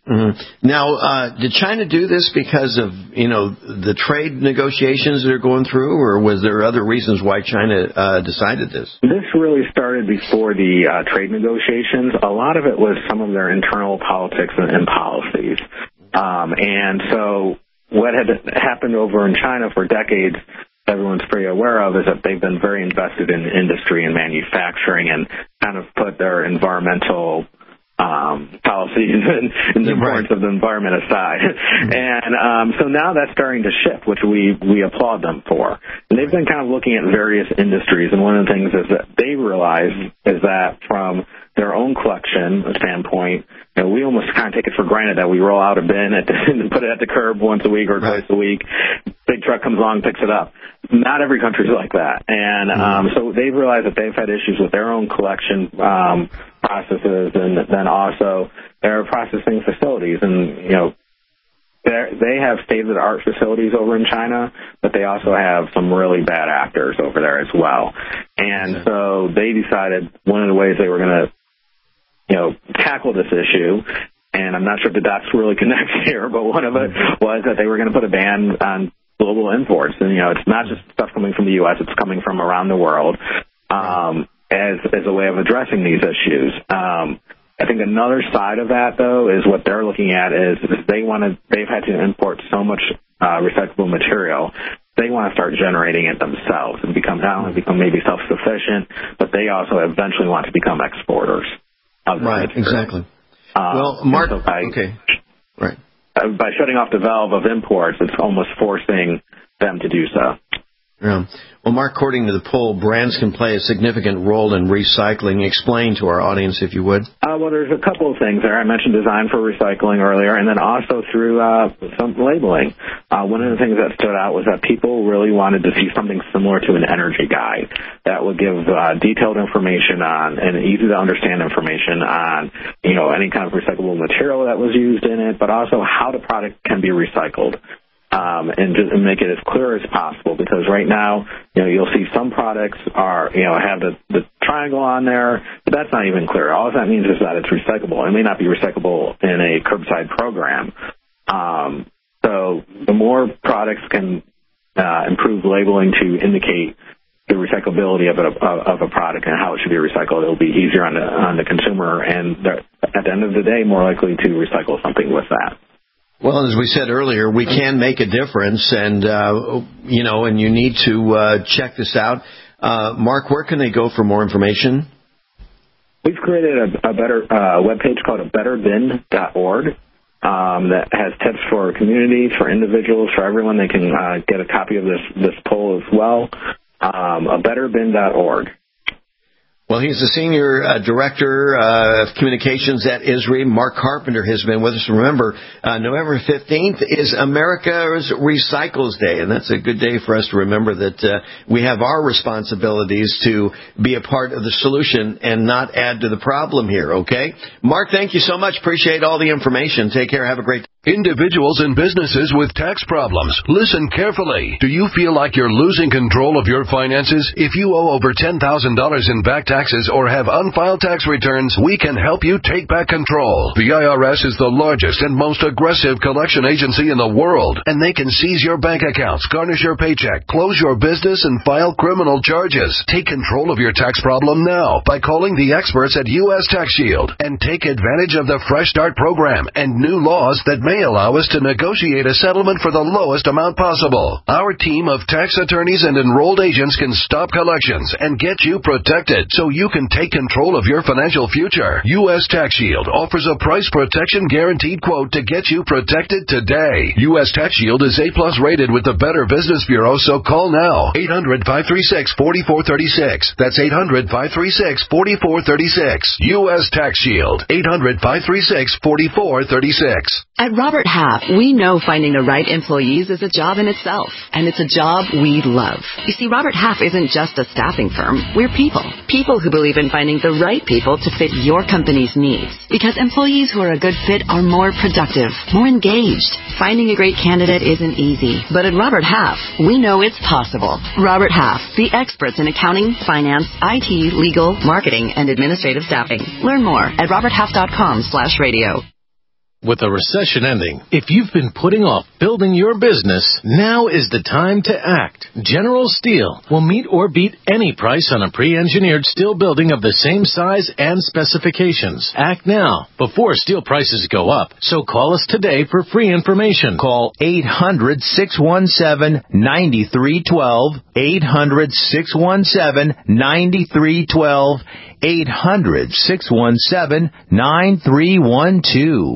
Mm-hmm. Now, uh, did China do this because of, you know, the trade negotiations that are going through, or was there other reasons why China uh, decided this?
This really started before the uh, trade negotiations. A lot of it was some of their internal politics and, and policies. Um, and so what had happened over in China for decades, everyone's pretty aware of, is that they've been very invested in industry and manufacturing and kind of put their environmental um, policies and, and the importance of the environment aside. And um, so now that's starting to shift, which we, we applaud them for. And they've been kind of looking at various industries, and one of the things is that they realize is that from their own collection standpoint, you know, we almost kind of take it for granted that we roll out a bin at the, and put it at the curb once a week or twice a week. Big truck comes along, picks it up. Not every country's like that. And um, so they've realized that they've had issues with their own collection um, processes, and then also their processing facilities. And, you know, they have state-of-the-art facilities over in China, but they also have some really bad actors over there as well. And so they decided one of the ways they were going to, you know, tackle this issue, and I'm not sure if the dots really connect here, but one of it was that they were going to put a ban on global imports. And, you know, it's not just stuff coming from the U S, it's coming from around the world um, as, as a way of addressing these issues. Um, I think another side of that, though, is what they're looking at is, is they want to, they've had to import so much uh, recyclable material. They want to start generating it themselves and become not only become maybe self-sufficient, but they also eventually want to become exporters. Of
right,
material.
exactly.
Um,
well, Mark,
so by,
okay, right.
Uh, by shutting off the valve of imports, it's almost forcing them to do so.
Yeah. Well, Mark, according to the poll, brands can play a significant role in recycling. Explain to our audience, if you would.
Uh, well, there's a couple of things there. I mentioned design for recycling earlier, and then also through uh, some labeling. Uh, one of the things that stood out was that people really wanted to see something similar to an energy guide that would give uh, detailed information on and easy to understand information on, you know, any kind of recyclable material that was used in it, but also how the product can be recycled. Um, and just make it as clear as possible, because right now, you know, you'll see some products are, you know, have the, the triangle on there, but that's not even clear. All that means is that it's recyclable. It may not be recyclable in a curbside program. Um, so the more products can uh, improve labeling to indicate the recyclability of a, of a product and how it should be recycled, it'll be easier on the, on the consumer, and at the end of the day, more likely to recycle something with that.
Well, as we said earlier, we can make a difference, and, uh, you know, and you need to uh, check this out. Uh, Mark, where can they go for more information?
We've created a, a better uh, webpage called a better bin dot org um, that has tips for communities, for individuals, for everyone. They can uh, get a copy of this, this poll as well, um, a better bin dot org.
Well, he's the Senior uh, Director uh, of Communications at I S R I. Mark Carpenter has been with us. Remember, uh, November fifteenth is America's Recycles Day, and that's a good day for us to remember that uh, we have our responsibilities to be a part of the solution and not add to the problem here, okay? Mark, thank you so much. Appreciate all the information. Take care. Have a great day.
Individuals and businesses with tax problems, listen carefully. Do you feel like you're losing control of your finances? If you owe over ten thousand dollars in back taxes or have unfiled tax returns, we can help you take back control. The I R S is the largest and most aggressive collection agency in the world, and they can seize your bank accounts, garnish your paycheck, close your business, and file criminal charges. Take control of your tax problem now by calling the experts at U S Tax Shield and take advantage of the Fresh Start program and new laws that may allow us to negotiate a settlement for the lowest amount possible. Our team of tax attorneys and enrolled agents can stop collections and get you protected so you can take control of your financial future. U S Tax Shield offers a price protection guaranteed quote to get you protected today. U S Tax Shield is A plus rated with the Better Business Bureau, so call now. eight hundred, five three six, four four three six. That's eight hundred, five three six, four four three six. U S Tax Shield. eight hundred, five three six, four four three six.
At Robert Half, we know finding the right employees is a job in itself, and it's a job we love. You see, Robert Half isn't just a staffing firm. We're people. People who believe in finding the right people to fit your company's needs. Because employees who are a good fit are more productive, more engaged. Finding a great candidate isn't easy, but at Robert Half, we know it's possible. Robert Half, the experts in accounting, finance, I T, legal, marketing, and administrative staffing. Learn more at robert half dot com slash radio.
With a recession ending, if you've been putting off building your business, now is the time to act. General Steel will meet or beat any price on a pre-engineered steel building of the same size and specifications. Act now, before steel prices go up. So call us today for free information.
Call eight hundred, six one seven, nine three one two, eight hundred, six one seven, nine three one two, eight hundred, six one seven, nine three one two.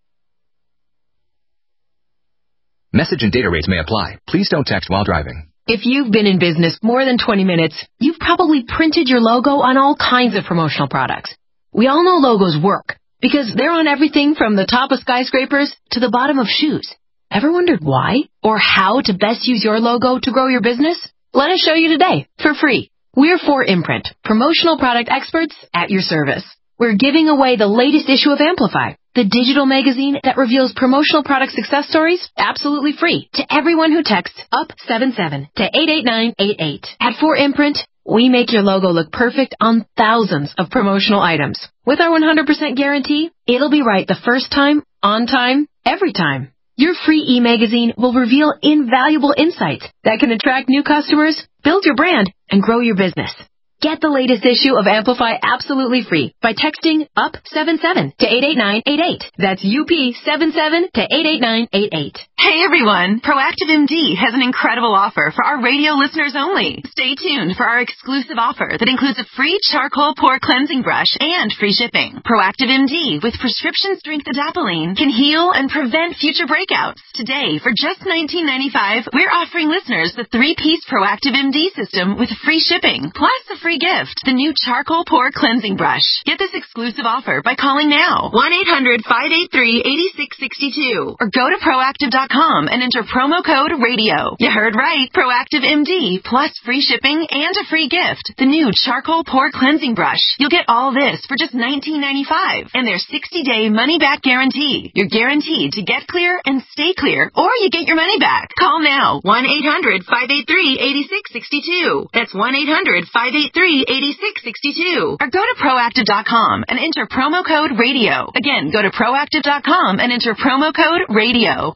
Message and data rates may apply. Please don't text while driving.
If you've been in business more than twenty minutes, you've probably printed your logo on all kinds of promotional products. We all know logos work because they're on everything from the top of skyscrapers to the bottom of shoes. Ever wondered why or how to best use your logo to grow your business? Let us show you today for free. We're four Imprint, promotional product experts at your service. We're giving away the latest issue of Amplify, the digital magazine that reveals promotional product success stories absolutely free to everyone who texts up seven seven to eight eight nine eight eight. At four Imprint, we make your logo look perfect on thousands of promotional items. With our one hundred percent guarantee, it'll be right the first time, on time, every time. Your free e-magazine will reveal invaluable insights that can attract new customers, build your brand, and grow your business. Get the latest issue of Amplify absolutely free by texting up seven seven to eight eight nine eight eight. That's U P seven seven to eight eight nine eight eight.
Hey everyone, Proactive M D has an incredible offer for our radio listeners only. Stay tuned for our exclusive offer that includes a free charcoal pore cleansing brush and free shipping. Proactive M D with prescription strength adapalene can heal and prevent future breakouts. Today, for just nineteen ninety-five, we're offering listeners the three-piece Proactive M D system with free shipping, plus a free gift, the new charcoal pore cleansing brush. Get this exclusive offer by calling now, one eight hundred, five eight three, eight six six two, or go to proactive dot com and enter promo code radio. You heard right, Proactive M D, plus free shipping and a free gift, the new charcoal pore cleansing brush. You'll get all this for just nineteen ninety-five, and their sixty-day money-back guarantee. You're guaranteed to get clear and stay clear, or you get your money back. Call now, one eight hundred, five eight three, eight six six two. That's one eight hundred, five eight three, eight six six two. Or go to proactive dot com and enter promo code radio. Again, go to proactive dot com and enter promo code radio.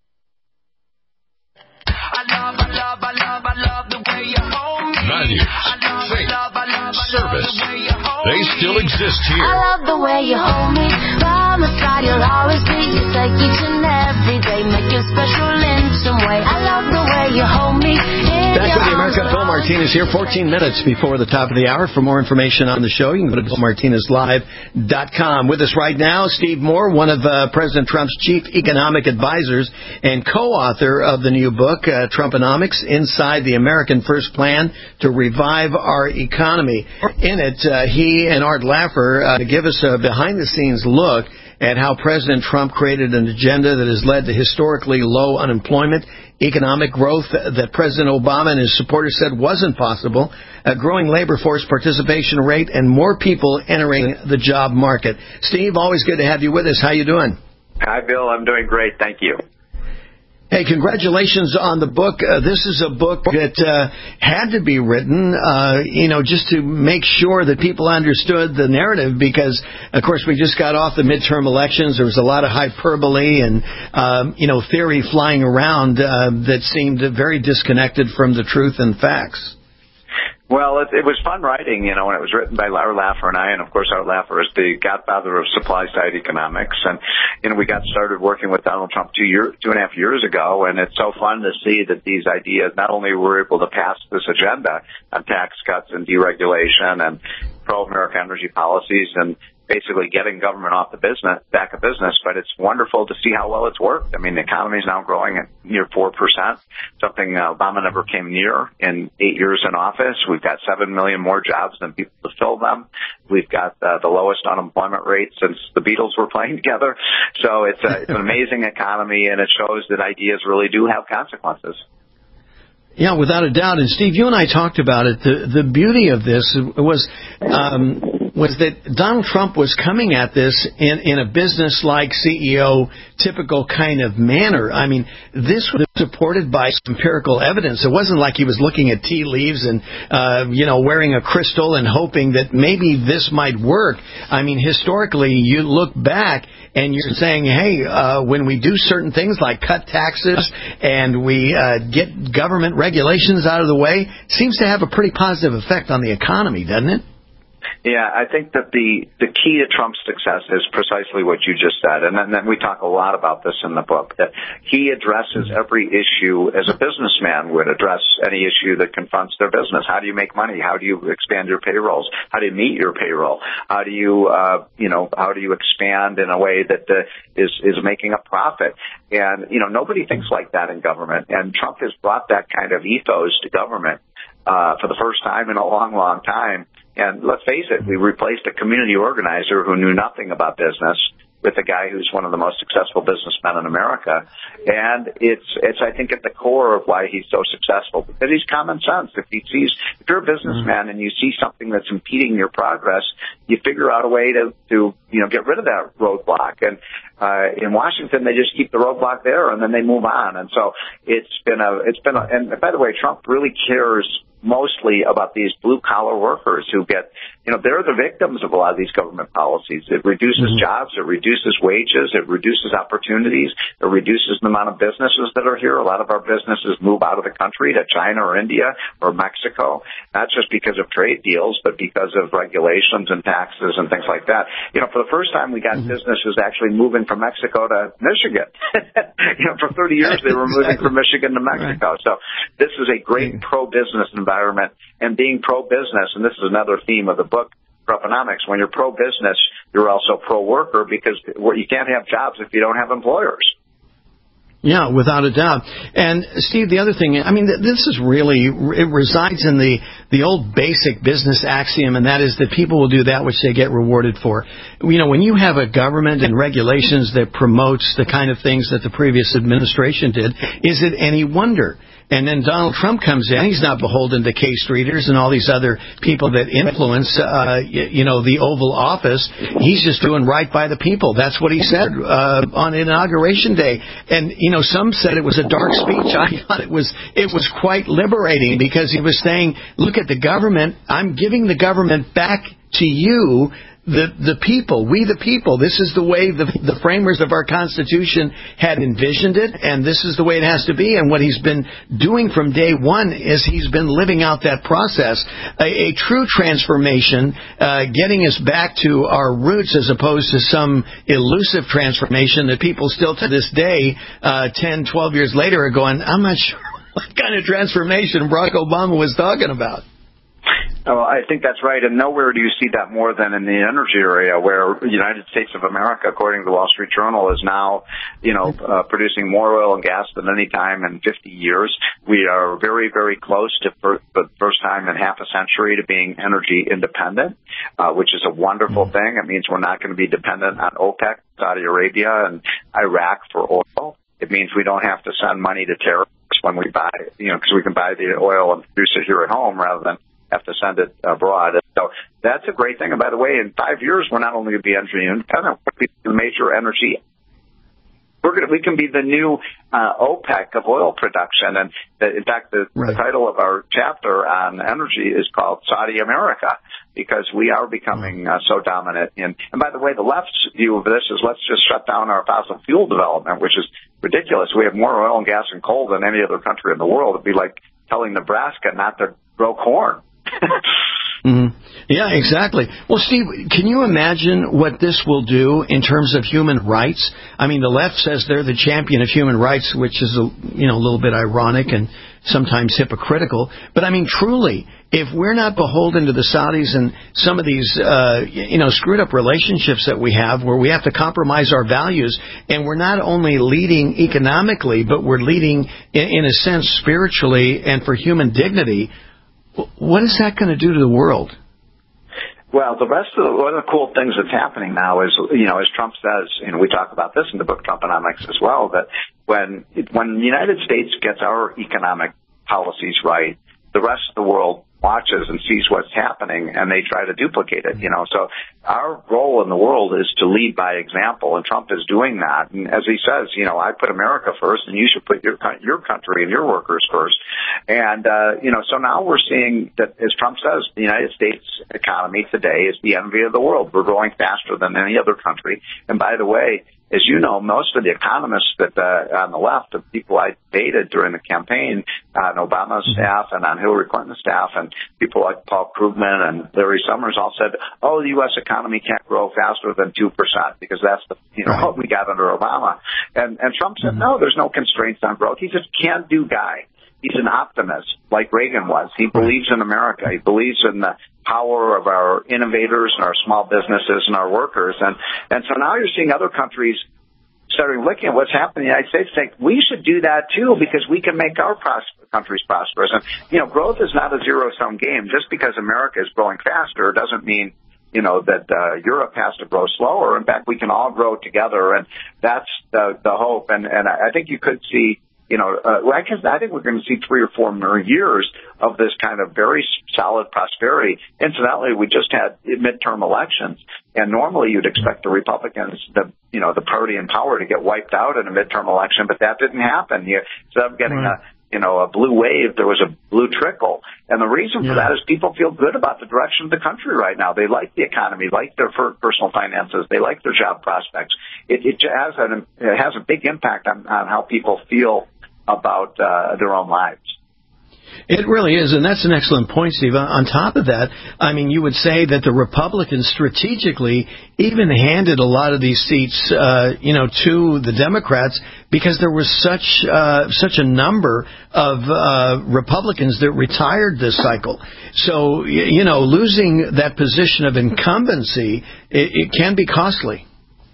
I love, I love, I love, I love the way you hold me.
Values, faith, service, they still exist here.
I love the way you hold me. By my side, you'll always be. It's like each and every day, make it special in some way. I love the way you hold me.
Back with the America. Bill Martinez here, fourteen minutes before the top of the hour. For more information on the show, you can go to bill martinez live dot com. With us right now, Steve Moore, one of uh, President Trump's chief economic advisors and co-author of the new book, uh, Trumponomics, Inside the American First Plan to Revive Our Economy. In it, uh, he and Art Laffer uh, give us a behind-the-scenes look at how President Trump created an agenda that has led to historically low unemployment, economic growth that President Obama and his supporters said wasn't possible, a growing labor force participation rate, and more people entering the job market. Steve, always good to have you with us. How you doing?
Hi, Bill. I'm doing great. Thank you.
Hey, congratulations on the book. Uh, this is a book that uh, had to be written, uh, you know, just to make sure that people understood the narrative because, of course, we just got off the midterm elections. There was a lot of hyperbole and, um, you know, theory flying around uh, that seemed very disconnected from the truth and facts.
Well, it, it was fun writing, you know, when it was written by Art Laffer and I, and of course Art Laffer is the godfather of supply-side economics, and, you know, we got started working with Donald Trump two year, two and a half years ago, and it's so fun to see that these ideas not only were able to pass this agenda on tax cuts and deregulation and pro-American energy policies and basically getting government off the business, back of business, but it's wonderful to see how well it's worked. I mean, the economy is now growing at near four percent, something uh, Obama never came near in eight years in office. We've got seven million more jobs than people to fill them. We've got uh, the lowest unemployment rate since the Beatles were playing together. So it's, a, it's an amazing economy, and it shows that ideas really do have consequences.
Yeah, without a doubt. And Steve, you and I talked about it. The the beauty of this was um, was that Donald Trump was coming at this in, in a business-like C E O typical kind of manner. I mean, this was supported by empirical evidence. It wasn't like he was looking at tea leaves and, uh, you know, wearing a crystal and hoping that maybe this might work. I mean, historically, you look back and you're saying, hey, uh, when we do certain things like cut taxes and we uh, get government regulations out of the way, seems to have a pretty positive effect on the economy, doesn't it?
Yeah, I think that the, the key to Trump's success is precisely what you just said. And then, then we talk a lot about this in the book, that he addresses every issue as a businessman would address any issue that confronts their business. How do you make money? How do you expand your payrolls? How do you meet your payroll? How do you, uh, you know, how do you expand in a way that uh, is, is making a profit? And, you know, nobody thinks like that in government. And Trump has brought that kind of ethos to government uh, for the first time in a long, long time. And let's face it, we replaced a community organizer who knew nothing about business with a guy who's one of the most successful businessmen in America. And it's, it's, I think, at the core of why he's so successful, because he's common sense. If he sees, if you're a businessman and you see something that's impeding your progress, you figure out a way to, to, you know, get rid of that roadblock. And, uh, in Washington, they just keep the roadblock there and then they move on. And so it's been a, it's been a, and by the way, Trump really cares mostly about these blue-collar workers who get, you know, they're the victims of a lot of these government policies. It reduces mm-hmm. jobs, it reduces wages, it reduces opportunities, it reduces the amount of businesses that are here. A lot of our businesses move out of the country to China or India or Mexico, not just because of trade deals, but because of regulations and taxes and things like that. You know, for the first time, we got mm-hmm. businesses actually moving from Mexico to Michigan. You know, for thirty years, they were moving from Michigan to Mexico. Right. So this is a great pro-business environment, and being pro-business, and this is another theme of the book, Trumponomics. When you're pro-business, you're also pro-worker, because you can't have jobs if you don't have employers.
Yeah, without a doubt. And, Steve, the other thing, I mean, this is really, it resides in the, the old basic business axiom, and that is that people will do that which they get rewarded for. You know, when you have a government and regulations that promotes the kind of things that the previous administration did, is it any wonder? And then Donald Trump comes in. He's not beholden to K Streeters and all these other people that influence, uh, you know, the Oval Office. He's just doing right by the people. That's what he said uh, on Inauguration Day. And, you know, some said it was a dark speech. I thought it was it was quite liberating, because he was saying, look at the government. I'm giving the government back to you, the the people, we the people. This is the way the, the framers of our Constitution had envisioned it, and this is the way it has to be. And what he's been doing from day one is he's been living out that process, a, a true transformation, uh, getting us back to our roots as opposed to some elusive transformation that people still to this day, uh, ten, twelve years later, are going, I'm not sure what kind of transformation Barack Obama was talking about.
Oh, I think that's right, and nowhere do you see that more than in the energy area, where the United States of America, according to the Wall Street Journal, is now, you know, uh, producing more oil and gas than any time in fifty years. We are very, very close to, for the first time in half a century, to being energy independent, uh, which is a wonderful thing. It means we're not going to be dependent on OPEC, Saudi Arabia, and Iraq for oil. It means we don't have to send money to terrorists when we buy, you know, because we can buy the oil and produce it here at home rather than have to send it abroad. So that's a great thing. And by the way, in five years, we're not only going to be energy independent, we're going to be the major energy. We're going to, we can be the new uh, OPEC of oil production. And the, in fact, the, right. the title of our chapter on energy is called Saudi America, because we are becoming uh, so dominant. In, and by the way, the left's view of this is let's just shut down our fossil fuel development, which is ridiculous. We have more oil and gas and coal than any other country in the world. It'd be like telling Nebraska not to grow corn.
Mm-hmm. Yeah, exactly. Well, Steve, can you imagine what this will do in terms of human rights? I mean, the left says they're the champion of human rights, which is a, you know, a little bit ironic and sometimes hypocritical. But I mean, truly, if we're not beholden to the Saudis and some of these, uh, you know, screwed up relationships that we have, where we have to compromise our values, and we're not only leading economically, but we're leading in, in a sense spiritually and for human dignity, what is that going to do to the world?
Well, the rest of the, one of the cool things that's happening now is, you know, as Trump says, you know, we talk about this in the book Trumponomics as well, that when when the United States gets our economic policies right, the rest of the world watches and sees what's happening, and they try to duplicate it, you know. So our role in the world is to lead by example, and Trump is doing that. And as he says, you know, I put America first, and you should put your your country and your workers first. And, uh, you know, so now we're seeing that, as Trump says, the United States economy today is the envy of the world. We're growing faster than any other country. And by the way, as you know, most of the economists that uh, on the left, the people I dated during the campaign, uh, on Obama's staff and on Hillary Clinton's staff, and people like Paul Krugman and Larry Summers all said, "Oh, the U S economy can't grow faster than two percent because that's the you know what we got under Obama." And and Trump said, "No, there's no constraints on growth. He's a can-do guy. He's an optimist, like Reagan was. He believes in America. He believes in the power of our innovators and our small businesses and our workers." And, and so now you're seeing other countries starting looking at what's happening in the United States, think we should do that too because we can make our pros- countries prosperous. And, you know, growth is not a zero-sum game. Just because America is growing faster doesn't mean, you know, that uh, Europe has to grow slower. In fact, we can all grow together, and that's the, the hope. And, and I think you could see, you know, uh, I, guess, I think we're going to see three or four more years of this kind of very solid prosperity. Incidentally, we just had midterm elections, and normally you'd expect the Republicans, the you know, the party in power, to get wiped out in a midterm election, but that didn't happen. You, instead of getting right. a you know, a blue wave, there was a blue trickle. And the reason yeah. for that is people feel good about the direction of the country right now. They like the economy, like their personal finances, they like their job prospects. It, it has an it has a big impact on, on how people feel about uh, their own lives.
It really is, and that's an excellent point, Steve. On top of that, I mean, you would say that the Republicans strategically even handed a lot of these seats, uh, you know, to the Democrats because there was such uh, such a number of uh, Republicans that retired this cycle. So, you know, losing that position of incumbency, it, it can be costly.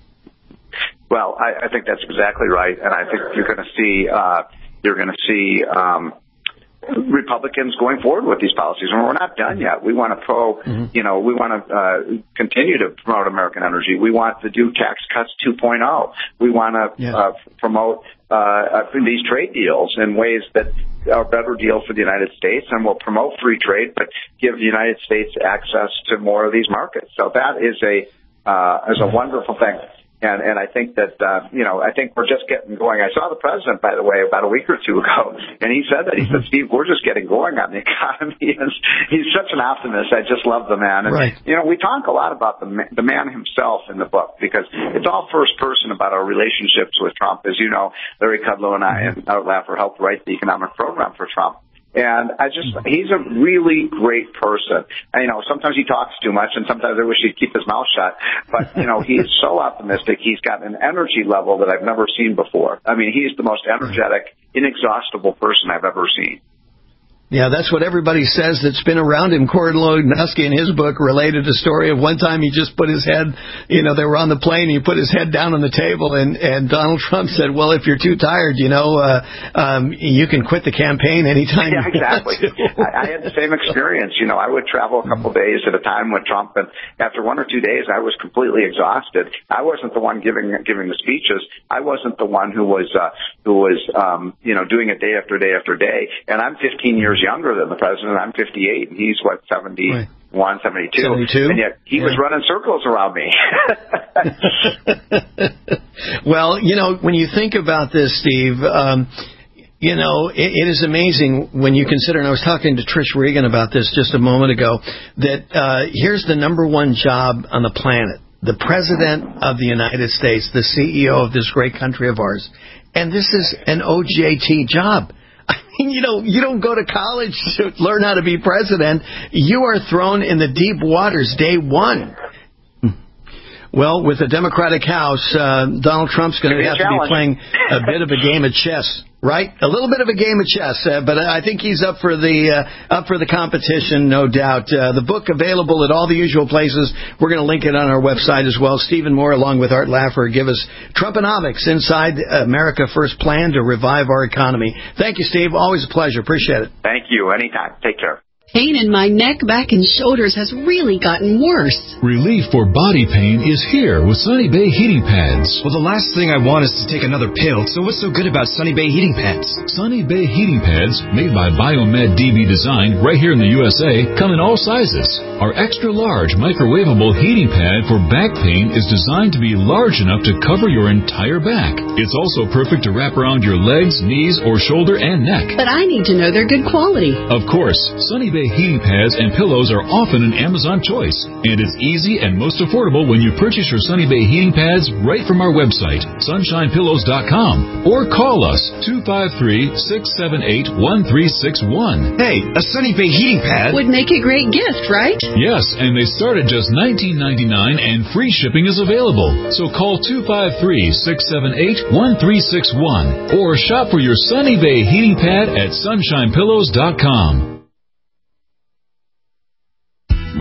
Well, I, I think that's exactly right, and I think you're going to see uh, you're going to see. Um, Republicans going forward with these policies, and we're not done yet. We want to pro, mm-hmm. you know, we want to uh, continue to promote American energy. We want to do tax cuts two point oh. We want to yeah. uh, promote uh, these trade deals in ways that are better deals for the United States, and will promote free trade, but give the United States access to more of these markets. So that is a uh, is a wonderful thing. And, and I think that, uh, you know, I think we're just getting going. I saw the president, by the way, about a week or two ago, and he said that. He said, Steve, we're just getting going on the economy. And he's such an optimist. I just love the man. And, right. you know, we talk a lot about the, the man himself in the book because it's all first person about our relationships with Trump. As you know, Larry Kudlow and I and Art Laffer helped write the economic program for Trump. And I just, he's a really great person. And, you know, sometimes he talks too much, and sometimes I wish he'd keep his mouth shut. But, you know, he is so optimistic. He's got an energy level that I've never seen before. I mean, he's the most energetic, inexhaustible person I've ever seen.
Yeah, that's what everybody says that's been around him. Corey Lewandowski in his book related a story of one time he just put his head, you know, they were on the plane, he put his head down on the table, and, and Donald Trump said, well, if you're too tired, you know, uh, um, you can quit the campaign anytime
yeah,
you
exactly.
want to.
I, I had the same experience. You know, I would travel a couple of days at a time with Trump, and after one or two days, I was completely exhausted. I wasn't the one giving giving the speeches. I wasn't the one who was, uh, who was, um, you know, doing it day after day after day. And I'm fifteen years younger than the president. I'm fifty-eight, and he's, what, seventy-one, right. seventy-two.
seventy-two?
And yet he yeah. was running circles around me.
Well, you know, when you think about this, Steve, um, you know, it, it is amazing when you consider, and I was talking to Trish Regan about this just a moment ago, that uh, here's the number one job on the planet, the President of the United States, the C E O of this great country of ours. And this is an O J T job. I mean, you know, you don't go to college to learn how to be president. You are thrown in the deep waters day one. Well, with the Democratic House, uh, Donald Trump's going to have to be playing a bit of a game of chess, right? A little bit of a game of chess, uh, but I think he's up for the uh, up for the competition, no doubt. Uh, the book available at all the usual places. We're going to link it on our website as well. Stephen Moore, along with Art Laffer, give us Trumponomics, Inside America First Plan to Revive Our Economy. Thank you, Steve. Always a pleasure. Appreciate it.
Thank you. Anytime. Take care.
Pain in my neck, back, and shoulders has really gotten worse.
Relief for body pain is here with Sunny Bay heating pads.
Well, the last thing I want is to take another pill, so what's so good about Sunny Bay heating pads?
Sunny Bay heating pads, made by Biomed D B Design right here in the U S A, come in all sizes. Our extra large microwavable heating pad for back pain is designed to be large enough to cover your entire back. It's also perfect to wrap around your legs, knees, or shoulder and neck.
But I need to know they're good quality.
Of course, Sunny Bay heating pads and pillows are often an Amazon choice, and it's easy and most affordable when you purchase your Sunny Bay heating pads right from our website, sunshine pillows dot com, or call us two five three, six seven eight, one three six one.
Hey, a Sunny Bay heating pad
would make a great gift, right?
Yes, and they start at just nineteen ninety-nine and free shipping is available. So call two five three, six seven eight, one three six one or shop for your Sunny Bay heating pad at sunshine pillows dot com.